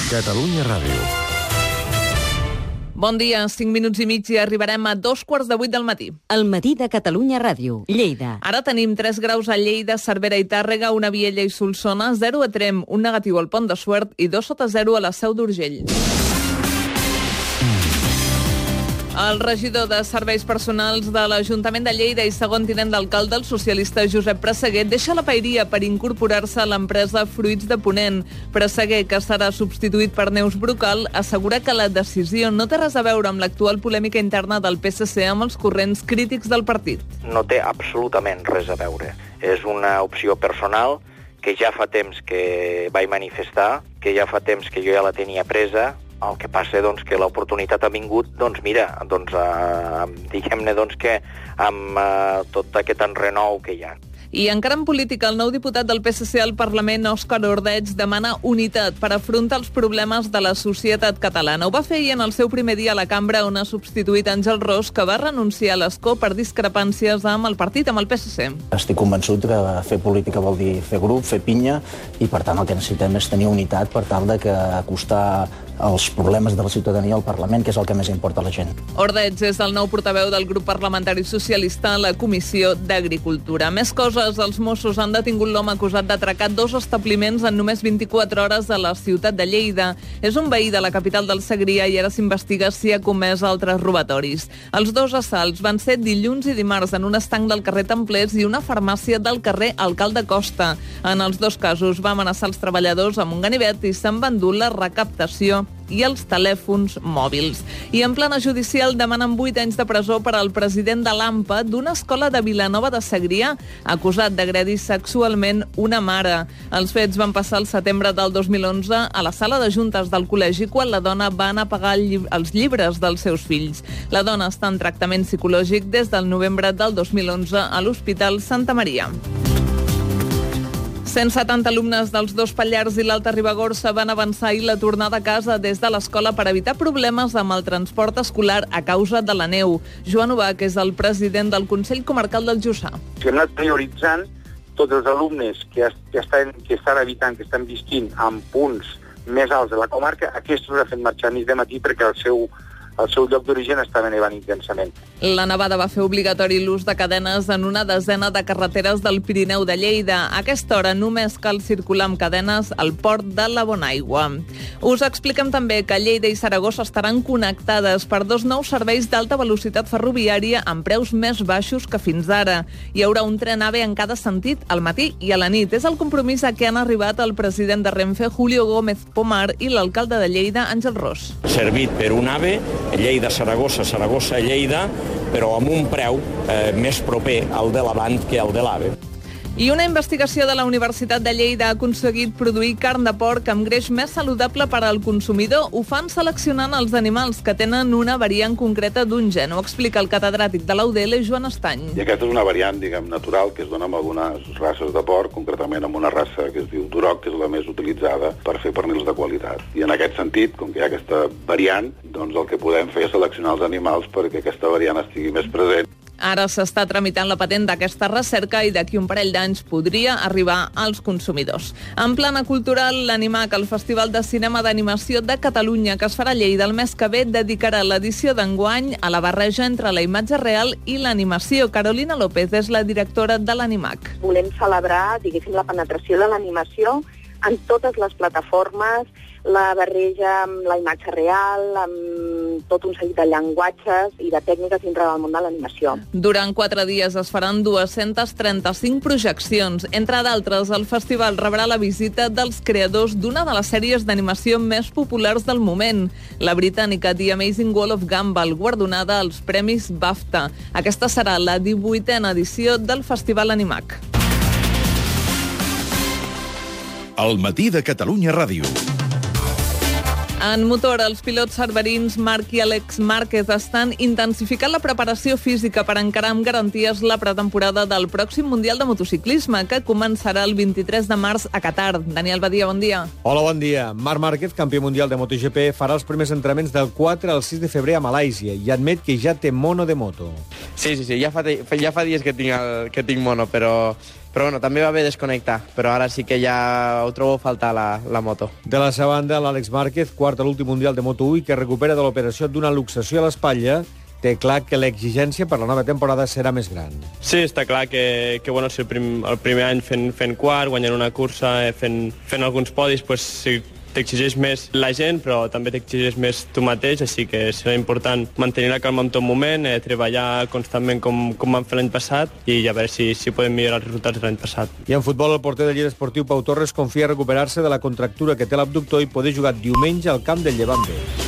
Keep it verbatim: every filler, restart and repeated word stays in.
Catalunya Ràdio. Bon dia, cinc minuts i mig i arribarem a dos quarts de vuit del matí. El matí de Catalunya Ràdio, Lleida. Ara tenim tres graus a Lleida, Cervera i Tàrrega, una a Viella i Solsona, zero a Trem, un negatiu al Pont de Suert i dos sota zero a la Seu d'Urgell. El regidor de Serveis Personals de l'Ajuntament de Lleida i segon tinent d'alcalde, el socialista Josep Presseguer, deixa la paeria per incorporar-se a l'empresa Fruits de Ponent. Presseguer, que serà substituït per Neus Brocal, assegura que la decisió no té res a veure amb l'actual polèmica interna del P S C amb els corrents crítics del partit. No té absolutament res a veure. És una opció personal que ja fa temps que vaig manifestar, que ja fa temps que jo ja la tenia presa. El que passa doncs, que l'oportunitat ha vingut, doncs mira, doncs, eh, diguem-ne doncs, que amb eh, tot aquest enrenou que hi ha. I encara en política, el nou diputat del P S C al Parlament, Òscar Ordeig, demana unitat per afrontar els problemes de la societat catalana. Ho va fer ahir en el seu primer dia a la cambra, on ha substituït Àngel Ros, que va renunciar a l'escó per discrepàncies amb el partit, amb el P S C. Estic convençut que fer política vol dir fer grup, fer pinya, i per tant el que necessitem és tenir unitat per tal de que acostar els problemes de la ciutadania al Parlament, que és el que més importa a la gent. Ordeig és el nou portaveu del grup parlamentari socialista a la Comissió d'Agricultura. Més coses, els Mossos han detingut l'home acusat d'atracar dos establiments en només vint-i-quatre hores a la ciutat de Lleida. És un veí de la capital del Segrià i ara s'investiga si ha comès altres robatoris. Els dos assalts van ser dilluns i dimarts en un estanc del carrer Templers i una farmàcia del carrer Alcalde Costa. En els dos casos va amenaçar els treballadors amb un ganivet i s'han vendut la recaptació i els telèfons mòbils. I en plana judicial demanen vuit anys de presó per al president de l'AMPA d'una escola de Vilanova de Segrià, acusat d'agredir sexualment una mare. Els fets van passar el setembre del dos mil onze a la sala de juntes del col·legi quan la dona va anar a pagar els llibres dels seus fills. La dona està en tractament psicològic des del novembre del dos mil onze a l'Hospital Santa Maria. cent setanta alumnes dels dos Pallars i l'Alta Ribagorça van avançar ahir la tornada a casa des de l'escola per evitar problemes amb el transport escolar a causa de la neu. Joan Ubach és el president del Consell Comarcal del Jussà. Si hem anat prioritzant tots els alumnes que, que, estan, que estan evitant, que estan vistint en punts més alts de la comarca, aquests els ha fet marxar mig de matí perquè el seu el seu lloc d'origen estava nevant intensament. La nevada va fer obligatori l'ús de cadenes en una desena de carreteres del Pirineu de Lleida. A aquesta hora només cal circular amb cadenes al port de la Bonaigua. Us expliquem també que Lleida i Saragossa estaran connectades per dos nous serveis d'alta velocitat ferroviària amb preus més baixos que fins ara. Hi haurà un tren AVE en cada sentit, al matí i a la nit. És el compromís a què han arribat el president de Renfe, Julio Gómez Pomar, i l'alcalde de Lleida, Àngel Ros. Servit per un AVE, Lleida-Saragossa, Saragossa-Lleida, però amb un preu eh, més proper al de l'Avant que al de l'AVE. I una investigació de la Universitat de Lleida ha aconseguit produir carn de porc amb greix més saludable per al consumidor. Ho fan seleccionant els animals que tenen una variant concreta d'un gen. Ho explica el catedràtic de l'U D L, Joan Estany. I aquesta és una variant, diguem, natural que es dona amb algunes races de porc, concretament amb una raça que es diu Duroc, que és la més utilitzada per fer pernils de qualitat. I en aquest sentit, com que hi ha aquesta variant, doncs el que podem fer és seleccionar els animals perquè aquesta variant estigui més present. Ara s'està tramitant la patent d'aquesta recerca i d'aquí un parell d'anys podria arribar als consumidors. En plana cultural, l'Animac, el Festival de Cinema d'Animació de Catalunya, que es farà a Lleida el mes que ve, dedicarà l'edició d'enguany a la barreja entre la imatge real i l'animació. Carolina López és la directora de l'Animac. Volem celebrar, diguéssim, la penetració de l'animació en totes les plataformes, la barreja amb la imatge real, amb tot un seguit de llenguatges i de tècniques dintre del món de l'animació. Durant quatre dies es faran dues-centes trenta-cinc projeccions. Entre d'altres, el festival rebrà la visita dels creadors d'una de les sèries d'animació més populars del moment, la britànica The Amazing World of Gumball, guardonada als Premis BAFTA. Aquesta serà la divuitena edició del Festival Animac. El matí de Catalunya Ràdio. En motor, els pilots cerverins Marc i Àlex Márquez estan intensificant la preparació física per encarar amb garanties la pretemporada del pròxim Mundial de Motociclisme, que començarà el vint-i-tres de març a Qatar. Daniel Badia, bon dia. Hola, bon dia. Marc Márquez, campió mundial de MotoGP, farà els primers entrenaments del quatre al sis de febrer a Malàisia i admet que ja té mono de moto. Sí, sí, sí, ja fa, ja fa dies que tinc, el, que tinc mono, però... Però bueno, també va bé desconnectar, però ara sí que ja ho trobo a faltar la, la moto. De la seva banda, l'Àlex Márquez, quart a l'últim Mundial de Moto u i que recupera de l'operació d'una luxació a l'espatlla, té clar que l'exigència per la nova temporada serà més gran. Sí, està clar que, que bueno, si el, prim, el primer any fent, fent quart, guanyant una cursa, fent, fent alguns podis, pues, sí, t'exigeix més la gent, però també t'exigeix més tu mateix, així que serà important mantenir la calma en tot moment, eh, treballar constantment com, com vam fer l'any passat i a veure si, si podem millorar els resultats de l'any passat. I en futbol, el porter del Lleida Esportiu Pau Torres confia recuperar-se de la contractura que té l'abductor i poder jugar diumenge al camp del Llevant B.